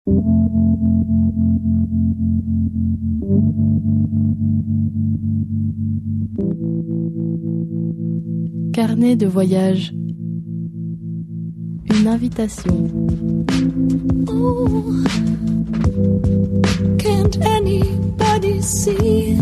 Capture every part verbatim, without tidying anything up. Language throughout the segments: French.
Carnet de voyage. Une invitation. Oh, can't anybody see?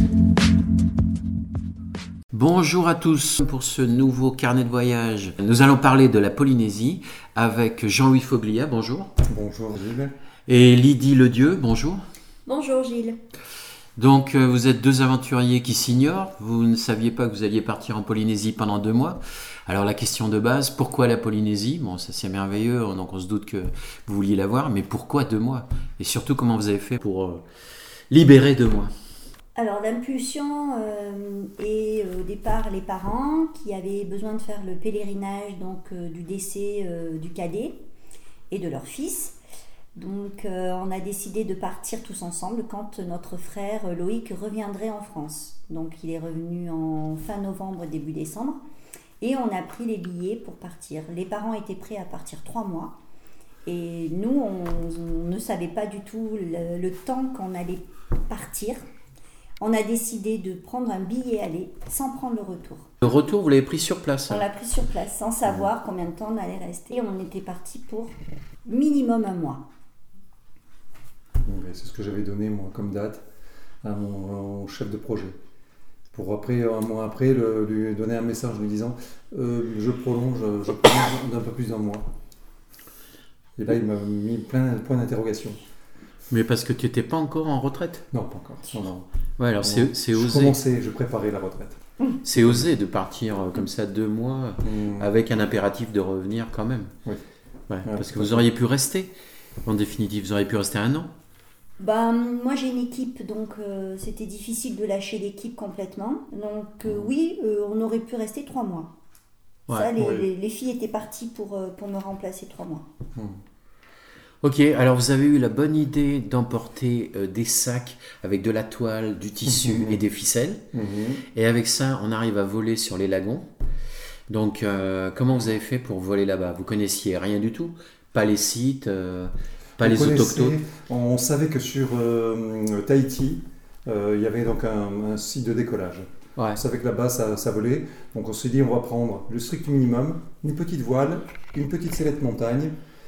Bonjour à tous pour ce nouveau carnet de voyage. Nous allons parler de la Polynésie avec Jean-Louis Foglia, bonjour. Bonjour Gilles. Et Lydie Ledieu, bonjour. Bonjour Gilles. Donc euh, vous êtes deux aventuriers qui s'ignorent, vous ne saviez pas que vous alliez partir en Polynésie pendant deux mois. Alors la question de base, pourquoi la Polynésie? Bon, ça c'est merveilleux, donc on se doute que vous vouliez la voir, mais pourquoi deux mois? Et surtout, comment vous avez fait pour euh, libérer deux mois? Alors l'impulsion euh, est euh, au départ les parents qui avaient besoin de faire le pèlerinage donc, euh, du décès euh, du cadet et de leur fils. Donc euh, on a décidé de partir tous ensemble quand notre frère Loïc reviendrait en France. Donc il est revenu en fin novembre, début décembre. Et on a pris les billets pour partir. Les parents étaient prêts à partir trois mois. Et nous, on, on ne savait pas du tout le, le temps qu'on allait partir. On a décidé de prendre un billet aller sans prendre le retour. Le retour, vous l'avez pris sur place? On l'a pris sur place, sans savoir combien de temps on allait rester. On était parti pour minimum un mois. C'est ce que j'avais donné moi comme date à mon, au chef de projet. Pour après, un mois après, le, lui donner un message lui disant euh, je prolonge, je prolonge d'un peu plus d'un mois. Et là, il m'a mis plein de points d'interrogation. Mais parce que tu n'étais pas encore en retraite? Non, pas encore. Non, non. Ouais, alors c'est, c'est osé. Je commençais, je préparais la retraite. C'est osé de partir comme ça deux mois mmh. avec un impératif de revenir quand même. Oui. Ouais, ouais, parce que vous auriez pu rester. En définitive, vous auriez pu rester un an. Ben, moi j'ai une équipe, donc euh, c'était difficile de lâcher l'équipe complètement. Donc euh, oui, euh, on aurait pu rester trois mois. Ouais, Ça, les, ouais. les, les filles étaient parties pour, euh, pour me remplacer trois mois. Mmh. Ok, alors vous avez eu la bonne idée d'emporter euh, des sacs avec de la toile, du tissu mmh. et des ficelles. Mmh. Et avec ça, on arrive à voler sur les lagons. Donc, euh, comment vous avez fait pour voler là-bas? Vous connaissiez rien du tout? Pas les sites euh... Pas on les autochtones. On savait que sur euh, Tahiti, euh, il y avait donc un, un site de décollage. Ouais. On savait que là-bas, ça, ça volait. Donc on s'est dit, on va prendre le strict minimum, une petite voile, une petite sellette montagne.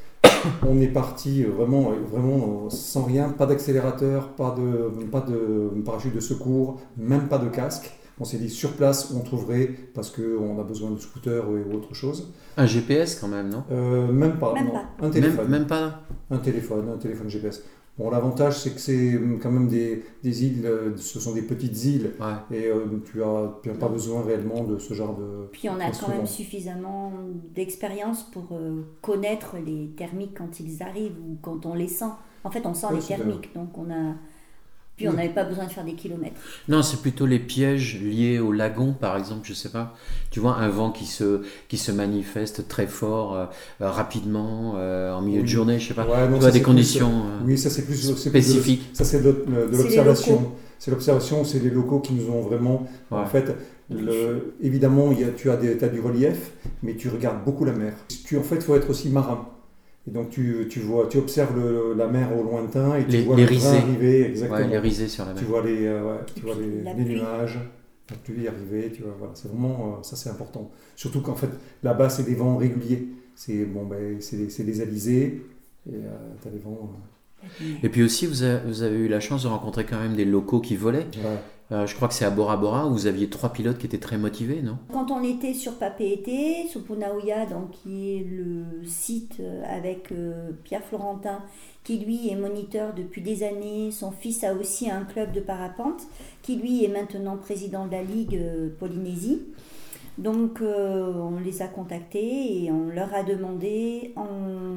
On est parti vraiment, vraiment sans rien, pas d'accélérateur, pas de, pas de parachute de secours, même pas de casque. On s'est dit sur place on trouverait parce qu'on a besoin de scooter ou autre chose. Un G P S quand même, non? euh, Même pas, même non. Pas. Un téléphone. Même, même pas Un téléphone, un téléphone G P S. Bon, l'avantage c'est que c'est quand même des, des îles, ce sont des petites îles ouais. et euh, tu n'as tu as pas besoin réellement de ce genre de. Puis on a quand même suffisamment d'expérience pour euh, connaître les thermiques quand ils arrivent ou quand on les sent. En fait, on sent ouais, les thermiques, bien. Donc on a. Puis on n'avait pas besoin de faire des kilomètres. Non, c'est plutôt les pièges liés au lagon, par exemple, je sais pas. Tu vois, un vent qui se, qui se manifeste très fort, euh, rapidement, euh, en milieu oui. de journée, je sais pas. Ouais, non, tu vois, des conditions plus, euh, oui, ça c'est plus spécifiques. C'est plus de, ça c'est de, de l'observation. C'est l'observation, c'est les locaux qui nous ont vraiment... Ouais. En fait, le, évidemment, il y a, tu as, des, as du relief, mais tu regardes beaucoup la mer. Tu, en fait, il faut être aussi marin. Et donc tu, tu, vois, tu observes le, la mer au lointain et tu les, vois les le train risées. arriver. Exactement. Ouais, les risées sur la mer. Tu vois les, euh, ouais, tu vois les, la les nuages, la pluie arriver. Tu vois, voilà, c'est vraiment, euh, ça c'est important. Surtout qu'en fait, là-bas, c'est des vents réguliers. C'est, bon, ben, c'est, des, c'est des alizés et euh, tu as des vents... Euh... Et puis aussi, vous avez, vous avez eu la chance de rencontrer quand même des locaux qui volaient. Ouais. Euh, je crois que c'est à Bora Bora où vous aviez trois pilotes qui étaient très motivés, non? Quand on était sur Papeete, sur Punaouia, donc qui est le site avec euh, Pierre Florentin, qui lui est moniteur depuis des années. Son fils a aussi un club de parapente, qui lui est maintenant président de la Ligue euh, Polynésie. Donc euh, on les a contactés et on leur a demandé en...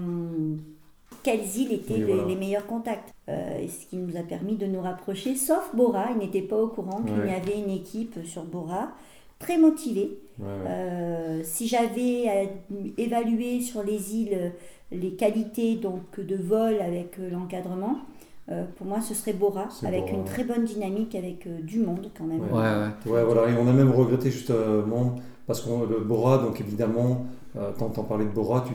quelles îles étaient oui, les, voilà. les meilleurs contacts. Euh, ce qui nous a permis de nous rapprocher, sauf Bora. Ils n'étaient pas au courant qu'il ouais. y avait une équipe sur Bora, très motivée. Ouais, ouais. Euh, si j'avais évalué sur les îles les qualités donc, de vol avec l'encadrement, euh, pour moi ce serait Bora, c'est avec Bora, une ouais. très bonne dynamique, avec euh, du monde quand même. Ouais, ouais. ouais voilà. Et on a même regretté justement, parce que le Bora, donc évidemment, euh, quand on parlait de Bora, tu dis « Ah !»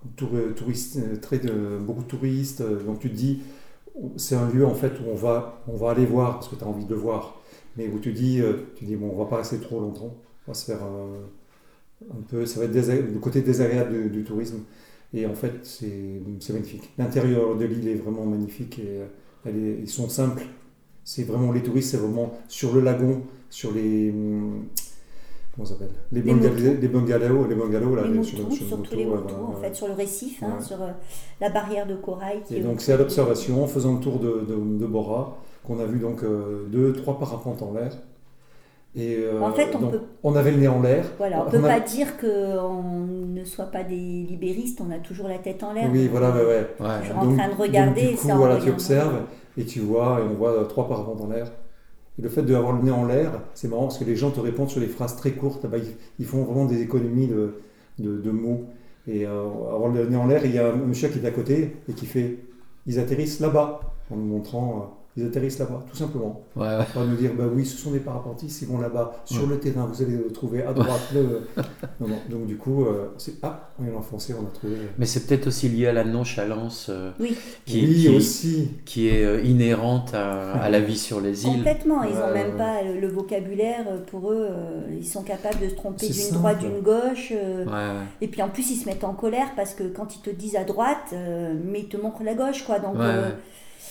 tour, touriste, très de, beaucoup de touristes. Donc tu te dis, c'est un lieu en fait où on va, on va aller voir parce que tu as envie de le voir. Mais où tu dis, tu dis bon, on va pas rester trop longtemps. On va se faire euh, un peu, ça va être désag- le côté désagréable du, du tourisme. Et en fait, c'est, c'est magnifique. L'intérieur de l'île est vraiment magnifique et elle est, ils sont simples. C'est vraiment les touristes, c'est vraiment sur le lagon, sur les comment ça s'appelle, les, les, bungalows, motos. les bungalows, les bungalows là, les les, motos, sur, sur, sur surtout le les moto, motos, ouais, en ouais. fait, sur le récif, Ouais. hein, sur euh, la barrière de corail. Qui Et est donc au- c'est à l'observation, en faisant le tour de, de, de Bora, qu'on a vu donc euh, deux, trois parapentes en l'air. Et euh, En fait, on donc, peut- on avait le nez en l'air. Voilà, on On ne peut a- pas dire qu'on ne soit pas des libéristes, on a toujours la tête en l'air. Oui, donc, voilà, euh, ouais, ouais. Ouais. Toujours en train de regarder, donc, du coup, ça en voilà, tu regardant. observes et tu vois, et on voit euh, trois parapentes en l'air. Et le fait d'avoir le nez en l'air, c'est marrant parce que les gens te répondent sur des phrases très courtes. Bah, ils, ils font vraiment des économies de, de, de mots. Et euh, avoir le nez en l'air, il y a un monsieur qui est à côté et qui fait « Ils atterrissent là-bas » en nous montrant euh, « Ils atterrissent là-bas », tout simplement. Ouais, ouais. On va nous dire « Bah oui, ce sont des parapentistes, ils vont là-bas, sur Ouais. le terrain, vous allez le trouver à droite. le... » non, non. Donc du coup, euh, c'est « Ah, on est enfoncé, on a trouvé... » Mais c'est peut-être aussi lié à la nonchalance euh, Oui, qui, Oui, qui- aussi. qui est euh, inhérente à, à la vie sur les îles. complètement. Ils n'ont Ouais, même ouais. pas le, le vocabulaire. Pour eux, euh, ils sont capables de se tromper C'est d'une simple. droite, d'une gauche. euh, Ouais, ouais. Et puis en plus, ils se mettent en colère parce que quand ils te disent à droite, euh, mais ils te montrent la gauche, quoi. Donc, Ouais, euh, ouais.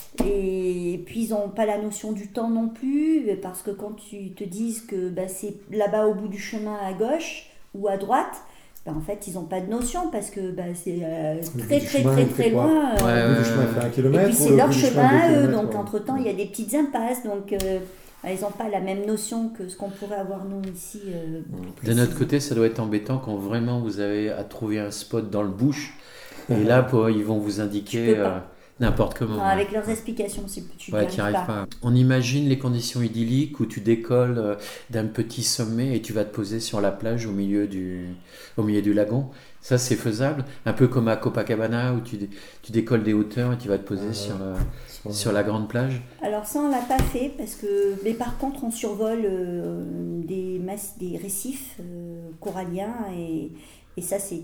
Et puis ils n'ont pas la notion du temps non plus, parce que quand tu te dises que bah, c'est là-bas au bout du chemin à gauche ou à droite, bah, en fait ils n'ont pas de notion parce que bah, c'est euh, Le très bout du très chemin, très il fait très quoi loin. euh, Ouais, Le bout du ouais, chemin, il fait un Et kilomètre. puis ou c'est le leur bout du chemin deux à eux, kilomètres, donc ouais. entre-temps il y a des petites impasses, donc euh, ils n'ont pas la même notion que ce qu'on pourrait avoir nous ici. euh, plus De notre précisément. côté, ça doit être embêtant quand vraiment vous avez à trouver un spot dans le bush. Et là, pour, ils vont vous indiquer Tu peux pas. euh, n'importe comment. Non, ouais. avec leurs explications, c'est- tu n'y Ouais, arrives t'y arrives pas. pas. On imagine les conditions idylliques où tu décolles euh, d'un petit sommet et tu vas te poser sur la plage au milieu du, au milieu du lagon. Ça, c'est faisable. Un peu comme à Copacabana où tu, dé- tu décolles des hauteurs et tu vas te poser Ouais. sur, la, Sur- sur la grande plage. Alors ça, on l'a pas fait parce que, mais par contre, on survole euh, des masses, des récifs euh, coralliens et, et ça c'est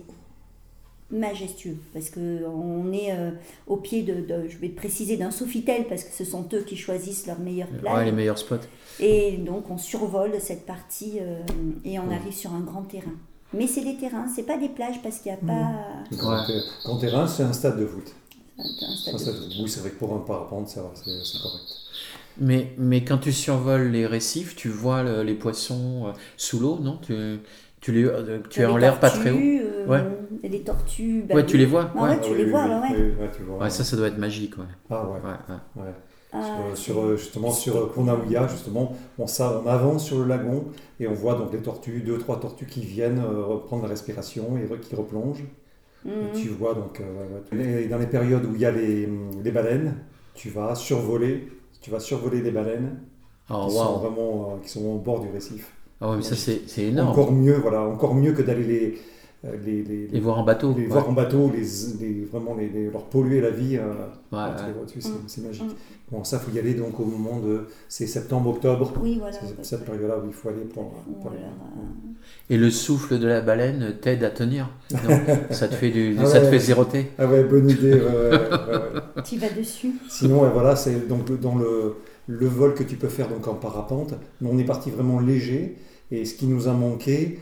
majestueux parce que on est euh, au pied de, de- je vais te préciser, d'un Sofitel parce que ce sont eux qui choisissent leur meilleure plage. Ouais, les meilleurs spots. Et donc on survole cette partie euh, et on Ouais. arrive sur un grand terrain. Mais c'est des terrains, c'est pas des plages parce qu'il n'y a Mhm. pas Le grand, ter- grand terrain, c'est un stade de foot. un, un C'est stade un de stade foot. de foot. Oui, c'est vrai que pour un parapente, ça va, c'est, c'est correct. Mais, mais quand tu survoles les récifs, tu vois le- les poissons euh, sous l'eau, non? Tu, tu, les, euh, tu es Les en l'air pas très haut. tortues, euh, Ouais. Les tortues. bah Ouais, oui. tu les vois? Ah ouais, Ouais. tu Ah les oui, vois, oui, là, ouais. oui, ouais, tu vois. Ouais, ça, ça doit être magique. Ouais. Ah ouais. Ouais, ouais. ouais. Ah, Sur, sur, euh, justement sur Punaouia, justement, on, ça, on avance sur le lagon et on voit donc les tortues, deux trois tortues qui viennent euh, reprendre la respiration et re- qui replongent. mhm. Et tu vois donc euh, ouais, ouais. Et dans les périodes où il y a les, les baleines, tu vas survoler, tu vas survoler les baleines Oh, qui sont waouh. vraiment euh, qui sont au bord du récif. Ah ouais, mais ça, c'est c'est énorme. Encore mieux, voilà, encore mieux que d'aller les euh, les, les, Les voir en bateau. les ouais. voir en bateau, les, les vraiment les, les- leur polluer la vie. euh, Ouais, quand tu ouais. les vois dessus, c'est, Mm. c'est magique. Mm. Bon, ça, faut y aller donc au moment de c'est septembre, octobre. Oui, voilà. C'est ouais, cette ouais. période-là où il faut aller pour, Ou pour aller. alors, euh, Et le souffle de la baleine t'aide à tenir. Non, ça te fait du, Ah ça te ouais. fait zéroter. Ah ouais, bonne idée. ouais, ouais, ouais, ouais. tu vas dessus. Sinon, ouais, voilà, c'est donc le- dans le, le vol que tu peux faire donc en parapente. Nous, on est parti vraiment léger. Et ce qui nous a manqué,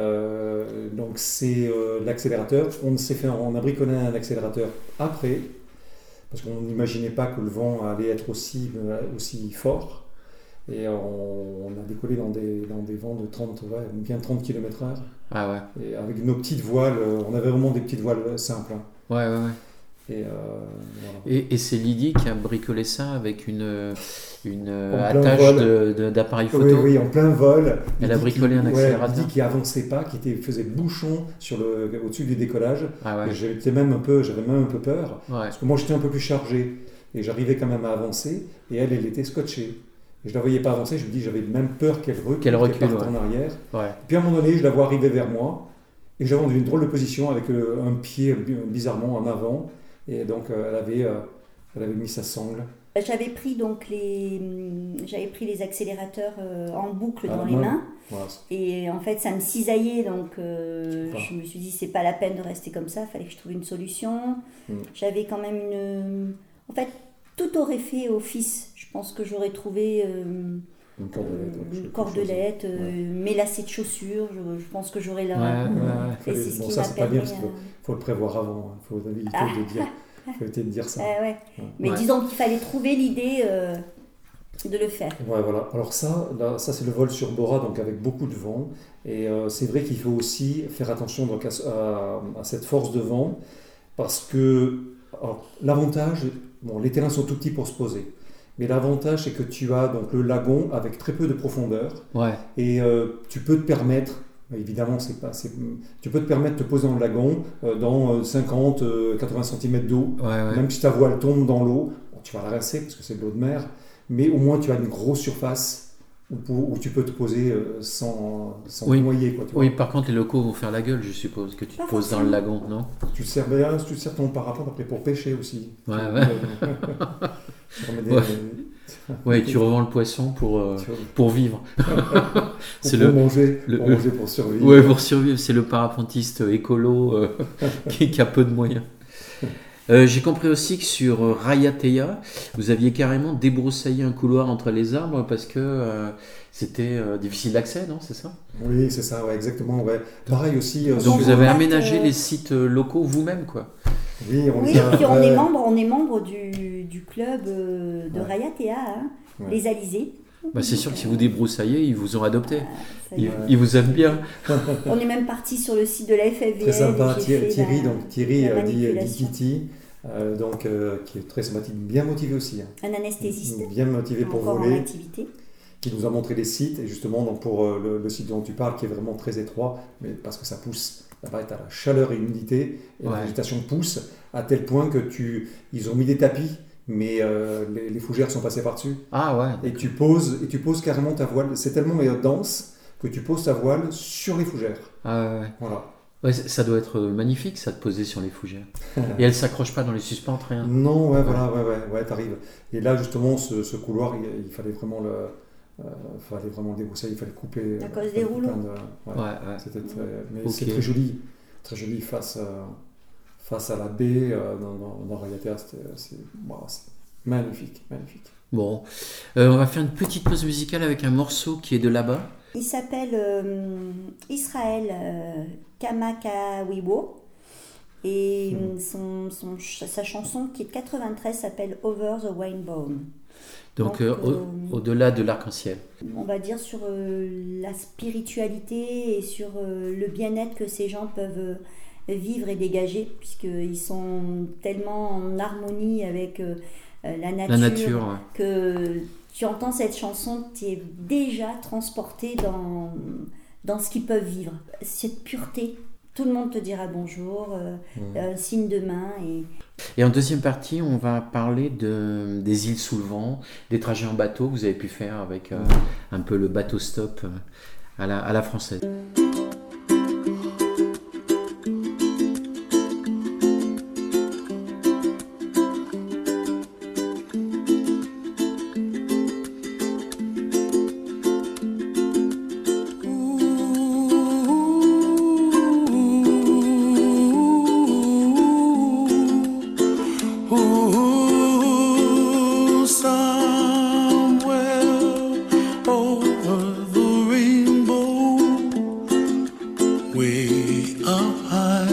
euh, donc c'est euh, l'accélérateur. On s'est fait, on a bricolé un accélérateur après, parce qu'on n'imaginait pas que le vent allait être aussi, euh, aussi fort. Et on, on a décollé dans des, dans des vents de trente, ouais, bien trente kilomètres heure. Ah ouais. Et avec nos petites voiles, euh, on avait vraiment des petites voiles simples. hein. Ouais, ouais, ouais. Et, euh, voilà. Et, et c'est Lydie qui a bricolé ça avec une, une En plein attache vol. de- de- d'appareil photo. Oui, oui, en plein vol. Elle a Lydie bricolé qui- un ouais, accélérateur. Lydie qui avançait pas, qui était, faisait bouchon sur le, au-dessus du décollage. Ah ouais. Et j'étais même un peu, j'avais même un peu peur, Ouais. parce que moi j'étais un peu plus chargé. Et j'arrivais quand même à avancer. Et elle, elle était scotchée. Et je la voyais pas avancer. Je me dis, j'avais même peur qu'elle recule, Qu'elle recule, parte ouais. en arrière. Ouais. Puis à un moment donné, je la vois arriver vers moi. Et j'avais dans une drôle de position avec euh, un pied bi- bizarrement en avant. Et donc euh, elle, avait, euh, elle avait mis sa sangle J'avais pris donc les, j'avais pris les accélérateurs euh, en boucle Ah, dans les ouais. mains Voilà. et en fait ça me cisaillait donc euh, Enfin. je me suis dit c'est pas la peine de rester comme ça, il fallait que je trouve une solution. Mm. J'avais quand même une, en fait tout aurait fait office. Je pense que j'aurais trouvé euh, Une cordelette. euh, ouais, une quelque cordelette, chose. euh, Ouais. mes lacets de chaussures. Je, je pense que j'aurais la. Ouais, ouais, ouais. Et Fallait- c'est ce bon, qui ça m'a c'est pas bien permis, parce qu'il euh, faut, faut le prévoir avant. Il faut éviter Ah. de dire, faut éviter de dire ça. Ah ouais. Ouais. Mais Ouais. disons qu'il fallait trouver l'idée euh, de le faire. Ouais, voilà. Alors ça, là, ça c'est le vol sur Bora, donc avec beaucoup de vent. Et euh, c'est vrai qu'il faut aussi faire attention donc, à, à- à cette force de vent, parce que alors, l'avantage, bon, les terrains sont tout petits pour se poser, mais l'avantage c'est que tu as donc le lagon avec très peu de profondeur, Ouais. et euh, tu peux te permettre, évidemment c'est pas, c'est- tu peux te permettre de te poser dans le lagon euh, dans euh, cinquante à quatre-vingts centimètres d'eau. Ouais, ouais. Même si ta voile tombe dans l'eau, bon, tu vas la rincer parce que c'est de l'eau de mer, mais au moins tu as une grosse surface où, pour- où tu peux te poser euh, sans, sans Oui. te noyer. Quoi, tu, vois. Oui, par contre, les locaux vont faire la gueule, je suppose, que tu te Pas poses dans le lagon, non? Tu te sers bien, tu te sers ton parapente après pour pêcher aussi. Ouais, Tu- ouais. tu remets des- Ouais. Ouais, tu revends le poisson pour, euh, tu vois, pour vivre. C'est pour le. manger, le- pour manger pour survivre. Ouais, pour survivre, c'est le parapentiste écolo euh, qui, qui a peu de moyens. Euh, J'ai compris aussi que sur euh, Raiatea, vous aviez carrément débroussaillé un couloir entre les arbres parce que euh, c'était euh, difficile d'accès, non? C'est ça? Oui, c'est ça, ouais, exactement. Ouais. Pareil aussi. euh, Donc sur- vous avez en fait, aménagé euh, les sites euh, locaux vous-même, quoi. Oui, on Oui, les a- puis on ouais. est membre, on est membre du, du club euh, de Ouais. Raiatea, hein, Ouais. les Alizés. Bah, c'est sûr que si vous débroussaillez, ils vous ont adopté. Ça y Ils, est. Ouais. ils vous aiment bien. On est même parti sur le site de la F F V L. Très sympa, j'ai Thierry, fait Thierry, la- donc Thierry la euh, dit, dit manipulation. Titi, euh, donc, euh, qui est très sympathique, bien motivé aussi. hein. Un anesthésiste, Bien motivé pour encore en voler, activité. qui nous a montré les sites, et justement donc pour euh, le, le site dont tu parles, qui est vraiment très étroit, mais parce que ça pousse, là-bas tu as la chaleur et l'humidité, et Ouais. la végétation pousse, à tel point que tu, ils ont mis des tapis, mais euh, les, les fougères sont passées par-dessus, Ah ouais. et tu poses, et tu poses carrément ta voile, c'est tellement euh, dense que tu poses ta voile sur les fougères. Ah ouais, ouais. Voilà. Ouais, c- ça doit être magnifique, ça, de poser sur les fougères. Et elle s'accroche pas dans les suspentes, rien. Non, ouais, voilà, ouais, ouais, ouais, t'arrives. Et là, justement, ce, ce couloir, il, il fallait vraiment le, euh, fallait vraiment le débroussailler, il fallait couper. À euh, cause il des fallait couper rouleaux. un de- ouais, Ouais, ouais. C'était très- mais Ok. c'est très joli, très joli face, à- face à la baie euh, dans, dans, dans Raiatea, c'était, c'est, wow, c'est magnifique, magnifique. Bon, Euh, on va faire une petite pause musicale avec un morceau qui est de là-bas. Il s'appelle euh, Israël euh, Kamakawiwo. Et Hmm. son, son- sa chanson qui est de quatre-vingt-treize s'appelle Over the Rainbow. Donc, Donc, euh, au- euh, au-delà de l'arc-en-ciel. On va dire sur euh, la spiritualité et sur euh, le bien-être que ces gens peuvent euh, vivre et dégager, puisqu'ils sont tellement en harmonie avec euh, la nature, La nature, ouais. que tu entends cette chanson, tu es déjà transporté dans, dans ce qu'ils peuvent vivre. Cette pureté, tout le monde te dira bonjour, euh, Mm. euh, signe de main. Et... Et en deuxième partie, on va parler de, des îles sous le vent, des trajets en bateau que vous avez pu faire avec euh, un peu le bateau stop euh, à la, à la française. Oh, somewhere over the rainbow, way up high,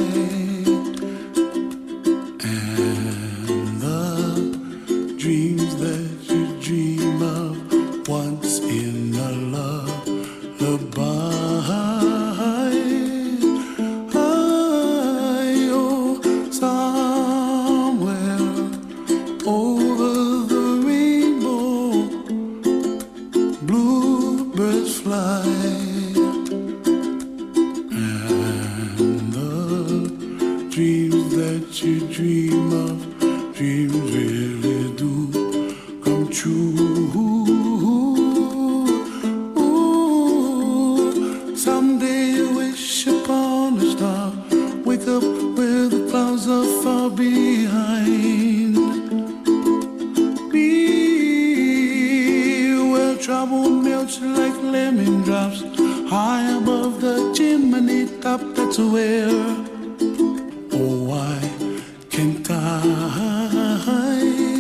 and the dreams that you dream of once in a lullaby. I, oh, somewhere over the rainbow, bluebirds fly, and the dreams that you dream of, dreams really do come true. Ooh, someday you wish upon a star, wake up where the clouds are far behind. Be melts like lemon drops high above the chimney top. That's where, oh, why can't I?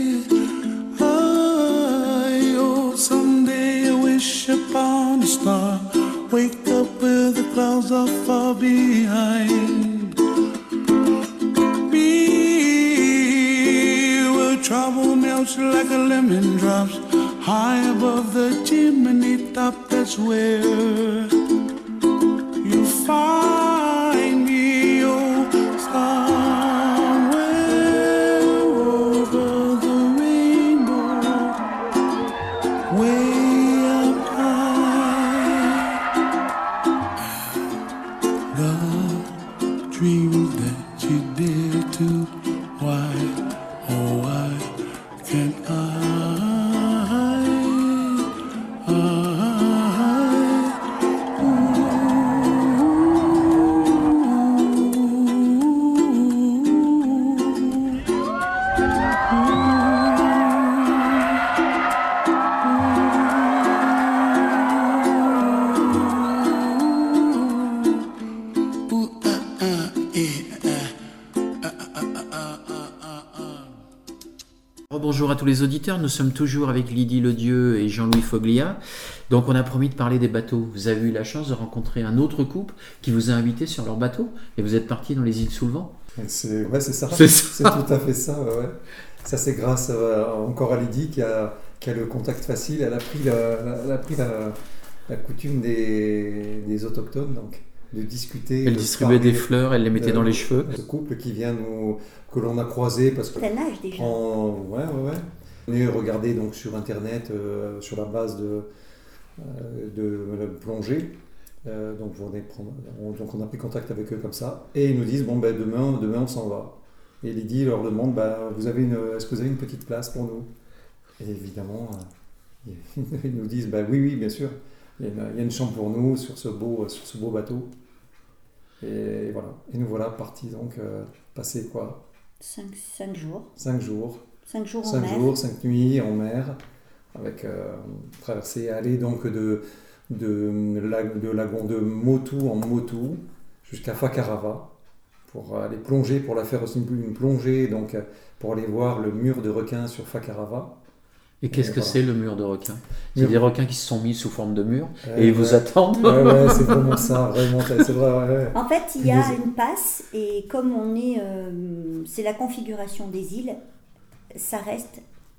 I, oh, someday I wish upon a star, wake up where the clouds are far behind. Be where trouble melts like a lemon drops high above the chimney top. That's where you find me, oh, somewhere over the rainbow, way up high. The dreams that you dare to, why, oh, why can't I? Bonjour à tous les auditeurs, nous sommes toujours avec Lydie Ledieu et Jean-Louis Foglia. Donc on a promis de parler des bateaux. Vous avez eu la chance de rencontrer un autre couple qui vous a invité sur leur bateau et vous êtes partis dans les îles sous le vent. C'est, ouais, c'est ça. C'est, c'est tout à fait ça. Ouais. Ça c'est grâce euh, encore à Lydie qui a, qui a le contact facile. Elle a pris la, la, elle a pris la, la coutume des, des autochtones, donc de discuter. Elle de distribuait des fleurs, elle les mettait de, dans les cheveux. Ce couple qui vient nous, que l'on a croisé parce que. Quel âge déjà? En, ouais, ouais, ouais. On est regardé donc sur internet euh, sur la base de, euh, de, de plongée. Euh, donc, on est, on, donc on a pris contact avec eux comme ça et ils nous disent bon ben demain, demain on s'en va. Et Lydie leur demande bah, vous avez une, est-ce que vous avez une petite place pour nous? Et évidemment euh, ils nous disent bah, oui oui bien sûr il y, a une, il y a une chambre pour nous sur ce beau, sur ce beau bateau. Et voilà. Et nous voilà partis donc euh, passer quoi? Cinq, cinq jours. Cinq jours. Cinq jours en cinq mer. Cinq jours, cinq nuits en mer, avec euh, traversée, aller donc de, de, de lagon de Motu en Motu jusqu'à Fakarava pour aller plonger, pour la faire aussi une plongée, donc pour aller voir le mur de requins sur Fakarava. Et qu'est-ce et que voilà. C'est le mur de requins? C'est mur. Des requins qui se sont mis sous forme de mur ouais, et ils ouais. vous attendent. Ouais, ouais, c'est vraiment ça, vraiment, c'est vrai. Ouais. En fait, il y a une passe et comme on est, euh, c'est la configuration des îles, ça reste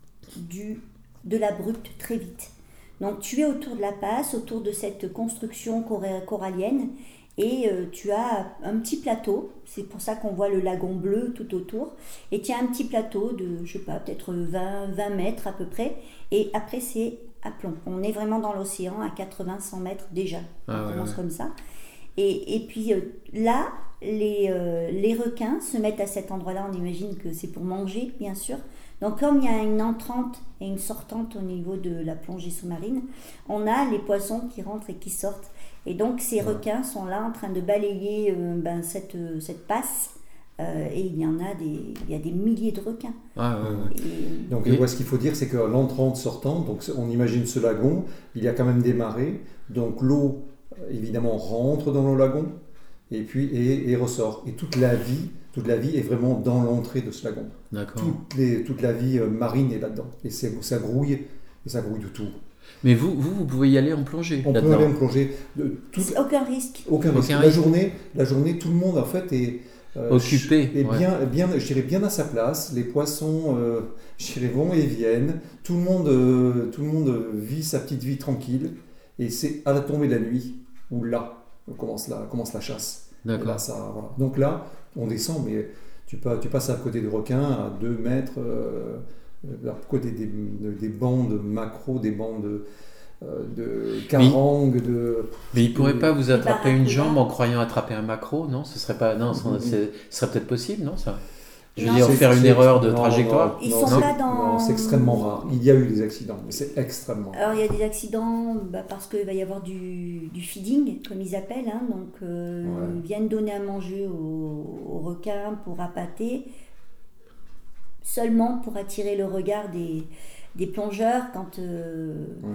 du, de l'abrupte très vite. Donc tu es autour de la passe, autour de cette construction corallienne et euh, tu as un petit plateau, c'est pour ça qu'on voit le lagon bleu tout autour, et tu as un petit plateau de, je sais pas, peut-être vingt, vingt mètres à peu près, et après c'est à plomb. On est vraiment dans l'océan à quatre-vingts à cent mètres déjà, ah, on ouais, commence ouais. comme ça. Et, et puis euh, là, les, euh, les requins se mettent à cet endroit-là, on imagine que c'est pour manger bien sûr. Donc comme il y a une entrante et une sortante au niveau de la plongée sous-marine, on a les poissons qui rentrent et qui sortent. Et donc ces ouais. requins sont là en train de balayer euh, ben, cette, cette passe euh, et il y en a des, il y a des milliers de requins. Ah, ouais, ouais. Et, donc et... ouais, ce qu'il faut dire c'est que l'entrante sortante, donc on imagine ce lagon, il y a quand même des marées, donc l'eau évidemment rentre dans le lagon et puis et, et ressort. Et toute la vie, toute la vie est vraiment dans l'entrée de ce lagon. D'accord. Toute, les, toute la vie marine est là-dedans et c'est, ça grouille et ça grouille de tout. Mais vous, vous, vous pouvez y aller en plongée. On là-dedans. peut aller en plongée. De, tout, aucun risque. Aucun risque. Aucun la risque. journée, la journée, tout le monde en fait est euh, occupé. Et ouais. bien, bien, je dirais bien à sa place. Les poissons, euh, je dirais, vont et viennent. Tout le monde, euh, tout le monde vit sa petite vie tranquille. Et c'est à la tombée de la nuit où là commence la, commence la chasse. D'accord. Là, ça, voilà. Donc là, on descend, mais tu, pas, tu passes à côté de requins à deux mètres. Euh, à côté des, des bandes macro, des bandes de carangue, de... Mais il ne pourrait pas vous attraper bah, une jambe en croyant attraper un maquereau, non? Ce serait pas, non, mm-hmm. ce serait peut-être possible, non ça? Je veux non, dire, faire une erreur de non, trajectoire. Non, Ils non, sont là dans... non, c'est extrêmement rare. Il y a eu des accidents, mais c'est extrêmement rare. Alors il y a des accidents bah, parce qu'il va y avoir du, du feeding, comme ils appellent, hein, donc euh, ouais. ils viennent donner à manger aux, aux requins pour appâter, seulement pour attirer le regard des, des plongeurs quand euh, ouais.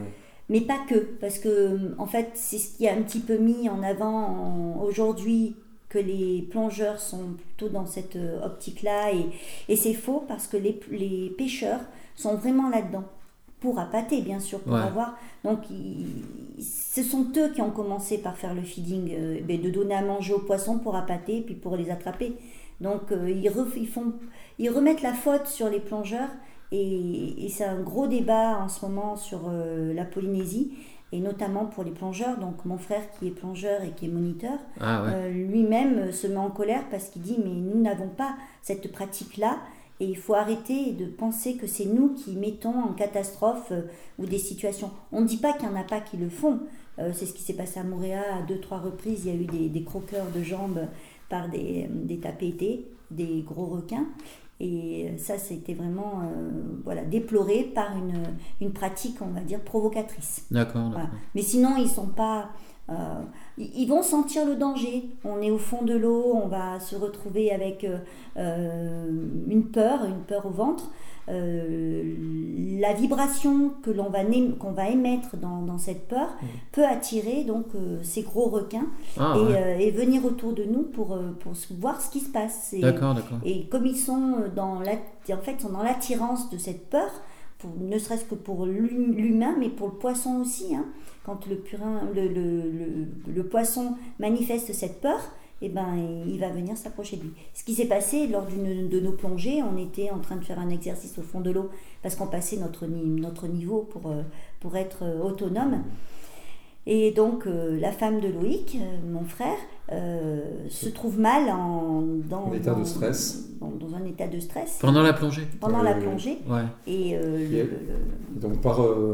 mais pas que, parce que en fait c'est ce qui est un petit peu mis en avant en, aujourd'hui, que les plongeurs sont plutôt dans cette optique-là, et, et c'est faux, parce que les, les pêcheurs sont vraiment là-dedans, pour appâter bien sûr, pour ouais. avoir, donc ils, ce sont eux qui ont commencé par faire le feeding, euh, de donner à manger aux poissons pour appâter, puis pour les attraper, donc euh, ils, re, ils, font, ils remettent la faute sur les plongeurs, et, et c'est un gros débat en ce moment sur euh, la Polynésie, et notamment pour les plongeurs. Donc mon frère qui est plongeur et qui est moniteur, ah ouais. euh, lui-même se met en colère parce qu'il dit mais nous n'avons pas cette pratique-là, et il faut arrêter de penser que c'est nous qui mettons en catastrophe euh, ou des situations. On ne dit pas qu'il n'y en a pas qui le font, euh, c'est ce qui s'est passé à Moorea à deux, trois reprises, il y a eu des, des croqueurs de jambes par des, des tapétés, des gros requins. Et ça, c'était vraiment euh, voilà, déploré par une, une pratique, on va dire, provocatrice. D'accord. d'accord. Voilà. Mais sinon, ils sont pas... Euh, ils vont sentir le danger. On est au fond de l'eau, on va se retrouver avec euh, une peur, une peur au ventre. Euh, la vibration que l'on va, qu'on va émettre dans, dans cette peur mmh. peut attirer donc euh, ces gros requins ah, et, ouais. euh, et venir autour de nous pour, pour voir ce qui se passe. Et, d'accord, d'accord. Et comme ils sont dans, la, en fait, sont dans l'attirance de cette peur, pour, ne serait-ce que pour l'humain, mais pour le poisson aussi, hein, quand le, purin, le, le, le, le poisson manifeste cette peur, eh ben, il va venir s'approcher de lui. Ce qui s'est passé lors d'une de nos plongées, on était en train de faire un exercice au fond de l'eau parce qu'on passait notre, notre niveau pour, pour être autonome. Et donc euh, la femme de Loïc, euh, mon frère, euh, se trouve mal en, dans, en état dans, de stress. Dans, dans un état de stress. Pendant la plongée Pendant ouais, la ouais, plongée. Ouais. Et, euh, le, et le, le... donc par... Euh,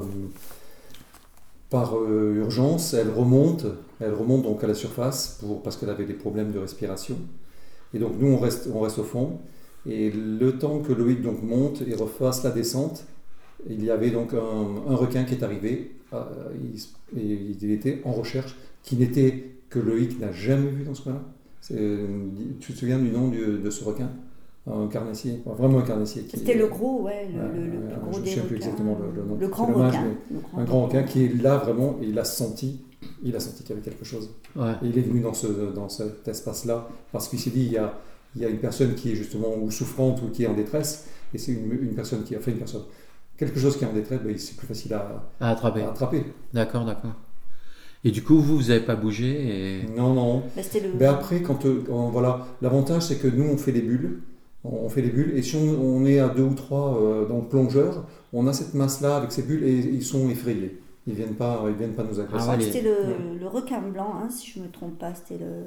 Par euh, urgence, elle remonte, elle remonte donc à la surface pour, parce qu'elle avait des problèmes de respiration. Et donc nous on reste, on reste au fond. Et le temps que Loïc donc monte et refasse la descente, il y avait donc un, un requin qui est arrivé. Euh, il, et il était en recherche, qui n'était que Loïc n'a jamais vu dans ce coin-là. C'est, tu te souviens du nom du, de ce requin? Un carnassier, vraiment un carnassier. Qui, C'était le gros, ouais, le, euh, le, le plus gros je des ne sais requins. plus exactement le, le nom. Le grand dommage, requin. Le grand un grand requin qui est là vraiment, et il a senti, il a senti qu'il y avait quelque chose. Ouais. Et il est venu dans, ce, dans cet espace-là parce qu'il s'est dit il y, a, il y a une personne qui est justement ou souffrante ou qui est en détresse, et c'est une, une personne qui a fait une personne. Quelque chose qui est en détresse, ben, c'est plus facile à, à attraper. À attraper. D'accord, d'accord. Et du coup, vous, vous n'avez pas bougé et... Non, non. Ben, c'était le... ben après, quand, quand, voilà, l'avantage, c'est que nous, on fait les bulles. On fait les bulles, et si on, on est à deux ou trois euh, dans le plongeur, on a cette masse-là avec ces bulles, et ils sont effrayés. Ils ne viennent, pas, ils viennent pas nous agresser. Ah, c'était le, ouais. le requin blanc, hein, si je ne me trompe pas. C'était le...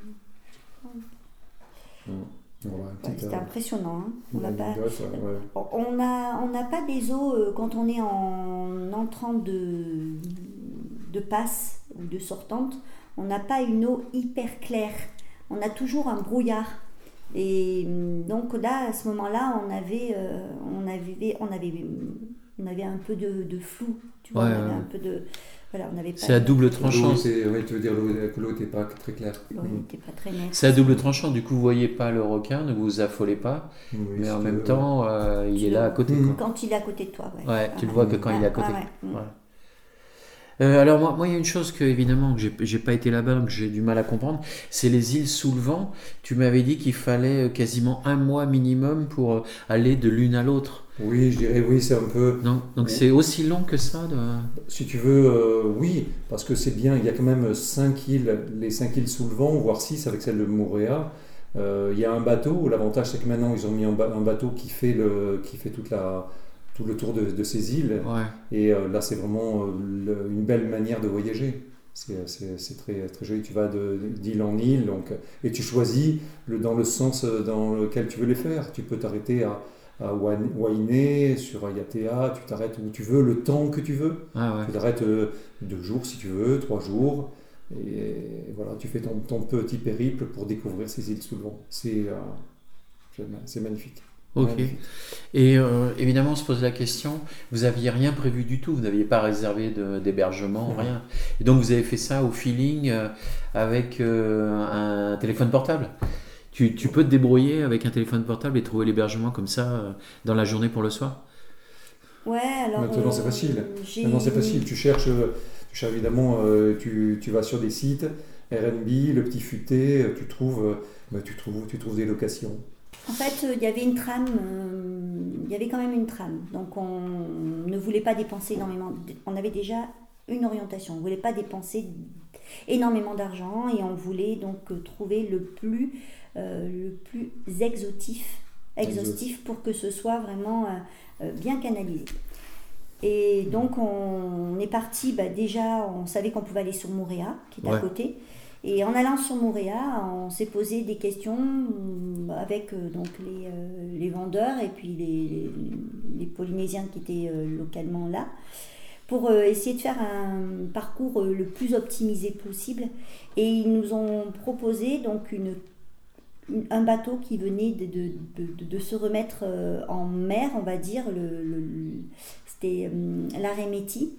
Voilà, ouais, c'était euh... impressionnant. Hein. On n'a pas... Ouais, ouais. on a, on n'a pas des eaux euh, quand on est en entrant de, de passe ou de sortante. On n'a pas une eau hyper claire. On a toujours un brouillard. Et donc là, à ce moment-là, on avait, euh, on avait, on avait, on avait un peu de, de flou. Tu vois, ouais, on avait ouais. un peu de... Voilà, on avait pas c'est à double tranchant. Oui, tu veux dire que l'eau n'était pas très claire. L'eau n'était pas très nette. C'est à double tranchant, du coup vous ne voyez pas le requin, ne vous affolez pas, oui, mais en même veux, temps euh, il est là à côté. Mmh. Quoi. Quand il est à côté de toi, ouais. Ouais, ah, tu ouais. le vois que quand ah, il est à côté. Ah, ouais. Ouais. Euh, alors moi, moi il y a une chose que évidemment que j'ai, j'ai pas été là-bas donc j'ai du mal à comprendre, c'est les îles sous le vent. Tu m'avais dit qu'il fallait quasiment un mois minimum pour aller de l'une à l'autre. Oui, je dirais oui, c'est un peu... Donc, donc oui. c'est aussi long que ça de... Si tu veux, euh, oui, parce que c'est bien, il y a quand même cinq îles, les cinq îles sous le vent, voire six avec celle de Moorea. Euh, il y a un bateau, l'avantage c'est que maintenant ils ont mis un, ba- un bateau qui fait, le, qui fait toute la... tout le tour de, de ces îles, ouais. et euh, là c'est vraiment euh, le, une belle manière de voyager. C'est, c'est, c'est très, très joli, tu vas de, d'île en île, donc, et tu choisis le, dans le sens dans lequel tu veux les faire. Tu peux t'arrêter à, à Wainé, sur Ayatea, tu t'arrêtes où tu veux, le temps que tu veux. Ah ouais. Tu t'arrêtes euh, deux jours si tu veux, trois jours, et voilà, tu fais ton, ton petit périple pour découvrir ces îles sous le vent. C'est, euh, c'est magnifique. Ok. Et euh, évidemment, on se pose la question, vous n'aviez rien prévu du tout, vous n'aviez pas réservé de, d'hébergement, mmh. rien. Et donc, vous avez fait ça au feeling euh, avec euh, un téléphone portable. Tu, tu peux te débrouiller avec un téléphone portable et trouver l'hébergement comme ça euh, dans la journée pour le soir ? Ouais, alors. Maintenant, euh, c'est facile. j'ai- Maintenant, c'est facile. Tu cherches, tu cherches évidemment, euh, tu, tu vas sur des sites, R and B, le petit futé, tu trouves, euh, bah, tu trouves, tu trouves des locations. En fait, euh, il y avait une trame, euh, il y avait quand même une trame. Donc, on ne voulait pas dépenser énormément. On avait déjà une orientation. On ne voulait pas dépenser énormément d'argent et on voulait donc euh, trouver le plus, euh, le plus exotif, exhaustif pour que ce soit vraiment euh, euh, bien canalisé. Et donc, on est parti, bah, déjà, on savait qu'on pouvait aller sur Moorea, qui est Ouais. à côté. Et en allant sur Moorea, on s'est posé des questions euh, avec euh, donc les, euh, les vendeurs et puis les, les, les Polynésiens qui étaient euh, localement là, pour euh, essayer de faire un parcours euh, le plus optimisé possible. Et ils nous ont proposé donc une, une- un bateau qui venait de, de, de, de se remettre euh, en mer, on va dire, le, le- le- c'était euh, l'Aréméti,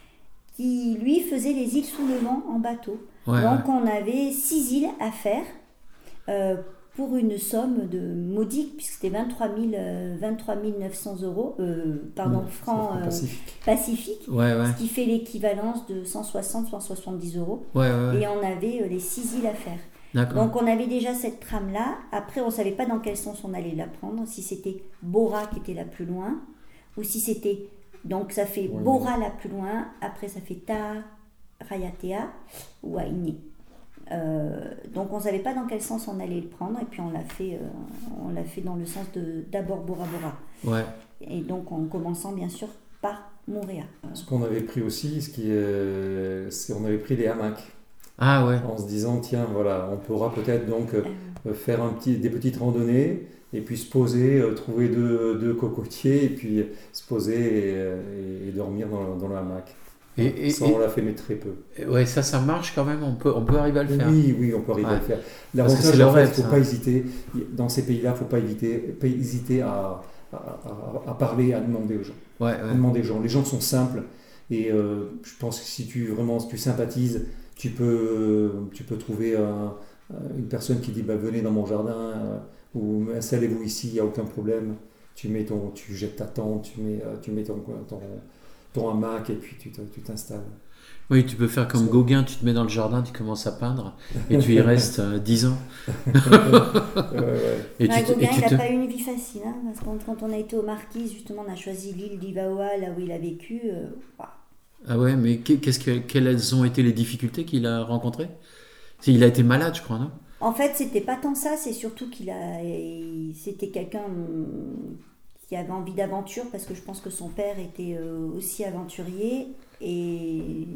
qui lui faisait les îles sous le vent en bateau. Ouais, Donc ouais. on avait six îles à faire euh, pour une somme de modique, puisque c'était vingt-trois mille neuf cents euros, euh, pardon, Mmh, francs c'est euh, Pacifique. pacifiques, Ouais, ouais. ce qui fait l'équivalence de cent soixante à cent soixante-dix euros. Ouais, ouais, ouais. Et on avait euh, les six îles à faire. D'accord. Donc on avait déjà cette trame-là. Après, on ne savait pas dans quel sens on allait la prendre, si c'était Bora qui était la plus loin, ou si c'était... Donc ça fait Ouais, Bora la plus loin, après ça fait Ta, Rayatea ou Aini. Euh, donc on ne savait pas dans quel sens on allait le prendre, et puis on l'a fait, euh, on l'a fait dans le sens de d'abord Bora Bora. Ouais. Et donc en commençant bien sûr par Moorea. Ce qu'on avait pris aussi, ce qui est, c'est on avait pris des hamacs. Ah ouais. En se disant, tiens, voilà, on pourra peut-être donc euh, faire un petit, des petites randonnées et puis se poser, euh, trouver deux, deux cocotiers et puis se poser et, euh, et dormir dans, dans le hamac. Et, et, Ça, et- on l'a fait, mais très peu. ouais, ça, ça marche quand même. On peut, on peut arriver à le faire. Oui, oui, on peut arriver Ouais. à le faire. Parce que L'avantage, c'est le en fait, il rêve, ne faut ça. pas hésiter. Dans ces pays-là, il ne faut pas, éviter, pas hésiter à, à, à- à parler, à demander aux gens. Ouais, À ouais. demander aux gens. Les gens sont simples et euh, je pense que si tu vraiment si tu sympathises, tu peux, tu peux trouver un- une personne qui dit bah, venez dans mon jardin euh, ou installez-vous ici, il n'y a aucun problème. Tu, mets ton, tu jettes ta tente, tu mets, euh, tu mets ton, ton, ton hamac et puis tu te- tu t'installes. Oui, tu peux faire comme Ça- Gauguin, tu te mets dans le jardin, tu commences à peindre et tu y restes euh, dix ans. Ouais, ouais. Et Ouais, tu, te- et Gauguin, tu il n'a te- pas eu une vie facile, hein, parce que quand, quand on a été aux Marquises, justement, on a choisi l'île d'Ivaoa, là où il a vécu. euh, waouh. Ah ouais, mais qu'est- qu'est-ce que, quelles ont été les difficultés qu'il a rencontrées? Il a été malade, je crois, non? En fait, c'était pas tant ça, c'est surtout qu'il a, il- c'était quelqu'un hum, qui avait envie d'aventure, parce que je pense que son père était euh, aussi aventurier, et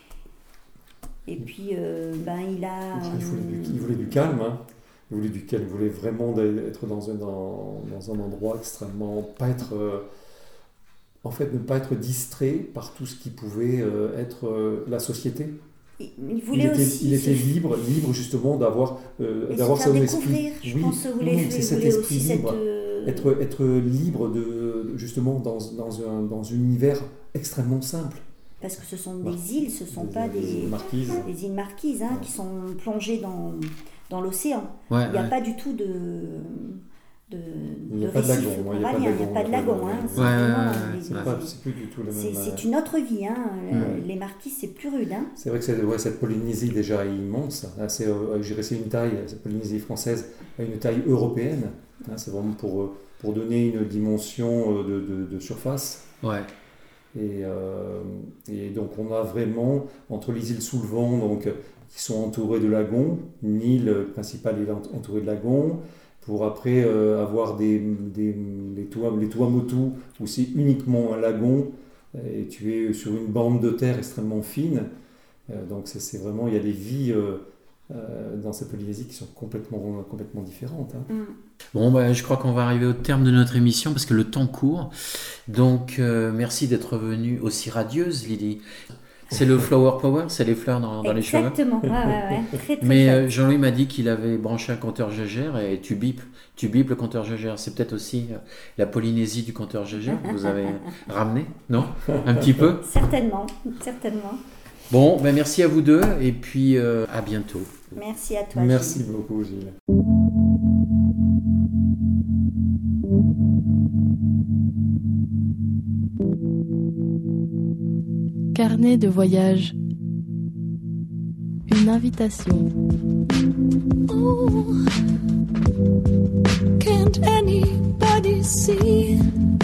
et puis euh, ben il a. Il voulait, du, hum, il voulait du calme. Hein. Il voulait du calme. Il voulait vraiment être dans un, dans, dans un endroit extrêmement. Pas être. euh, en fait, ne pas être distrait par tout ce qui pouvait euh, être euh, la société. il, il Il voulait était, aussi. il était se- libre, libre justement d'avoir euh, et d'avoir se faire son découvrir. esprit. Je Oui, pense qu'il voulait, oui, il c'est cet voulait esprit aussi libre. cette. euh, Être, être libre de justement dans, dans, un, dans un univers extrêmement simple. Parce que ce sont Mar- des îles, ce ne sont Des- pas des des, marquises. des îles marquises, hein, Ouais. qui sont plongées dans, dans l'océan. Ouais, Il n'y a ouais. pas du tout de, de, Il n'y a de pas de récif lagon, ouais, corallien, il n'y a pas de lagon. Hein, c'est Ouais, ouais, vraiment, ouais, les- C'est ouais. pas- c'est plus du tout le même. c'est- euh, c'est une autre vie. Hein. Mm. Les marquises, c'est plus rude. Hein. C'est vrai que c'est- ouais, cette Polynésie déjà est immense. Hein, c'est, euh, je dirais c'est une taille, cette Polynésie française a une taille européenne. Hein, c'est vraiment pour, euh, pour donner une dimension euh, de, de, de surface. Ouais. Et, euh, et donc on a vraiment, entre les îles sous le vent, donc, euh, qui sont entourées de lagons, une île principale est ent- entourée de lagons, pour après euh, avoir des, des, les, Tua- les Tuamotu, où c'est uniquement un lagon, et tu es sur une bande de terre extrêmement fine. Euh, donc c'est, c'est vraiment, il y a des vies euh, euh, dans cette Polynésie qui sont complètement, complètement différentes. Hein. Mm. Bon, bah, je crois qu'on va arriver au terme de notre émission parce que le temps court. Donc, euh, merci d'être venue aussi radieuse, Lydie. C'est le flower power, c'est les fleurs dans, dans les cheveux. Exactement. Ouais, ouais, ouais. Très, très Mais chouette. euh, Jean-Louis m'a dit qu'il avait branché un compteur Gégère et tu bipes, tu bipes le compteur Gégère. C'est peut-être aussi euh, la Polynésie du compteur Gégère que vous avez ramené, non? Un petit peu. Certainement, certainement. Bon, ben merci à vous deux et puis euh, à bientôt. Merci à toi. Merci Gilles. beaucoup, Gilles. Thank you. Carnet de voyage. Une invitation. Oh, can't anybody see?